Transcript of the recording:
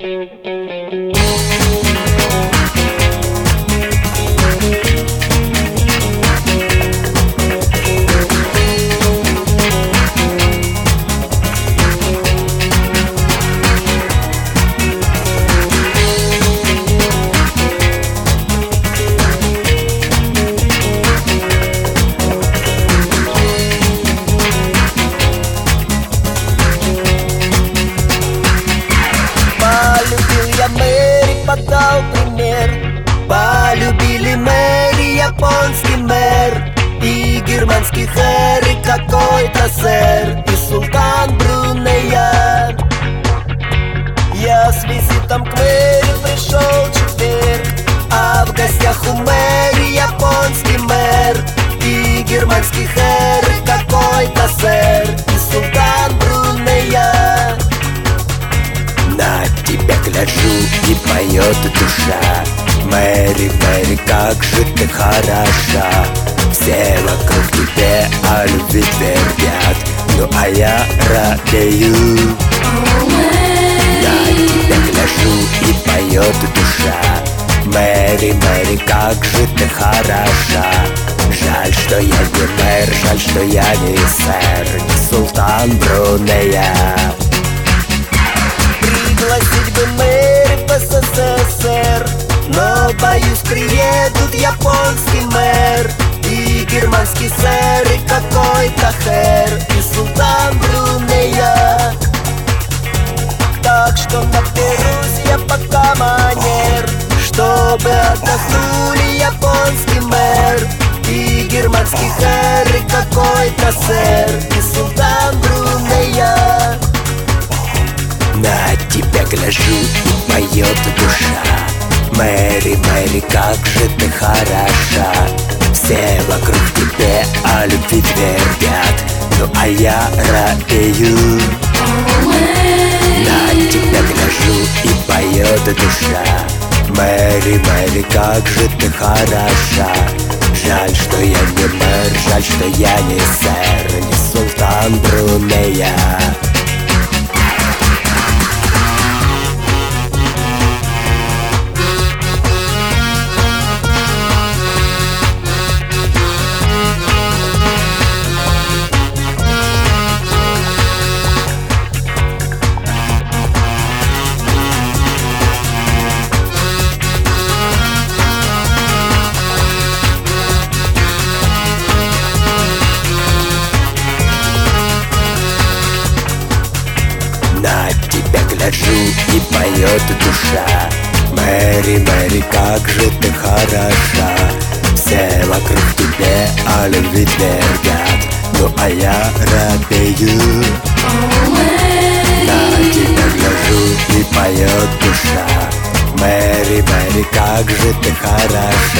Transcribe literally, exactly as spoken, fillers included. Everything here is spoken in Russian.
Подал пример. Полюбили Мэри, японский мэр, и германский хэр, и какой-то сэр, и султан Брунея. Я с визитом к Мэри пришел четверг, а в гостях у Мэри японский мэр, и германский хэр, и какой-то сэр, и султан Брунея. На тебя гляжу, и поет душа. Мэри, Мэри, как же ты хороша. Все вокруг тебе о любви твердят, ну а я робею. На тебя гляжу, и поет душа. Мэри, Мэри, как же ты хороша. Жаль, что я не мэр, жаль, что я не сэр, не султан Брунея. Пригласить бы Мэри в СССР, но, боюсь, приедут японский мэр, и германский сэр, и какой-то хэр, и султан Брунея. Так что наберусь я пока манер, чтобы отдохнули японский мэр, и германский хэр, и какой-то сэр, и султан Брунея. На тебя гляжу, и поет душа. Мэри, Мэри, как же ты хороша. Все вокруг тебе о любви твердят, ну а я робею. На тебя гляжу, и поет душа. Мэри, Мэри, как же ты хороша. Жаль, что я не мэр, жаль, что я не сэр, не султан Брунея. На тебя гляжу, и поет душа. Мэри, Мэри, как же ты хороша. Все вокруг тебе о любви твердят, ну а я робею. На тебя гляжу, и поет душа. Мэри, Мэри, как же ты хороша.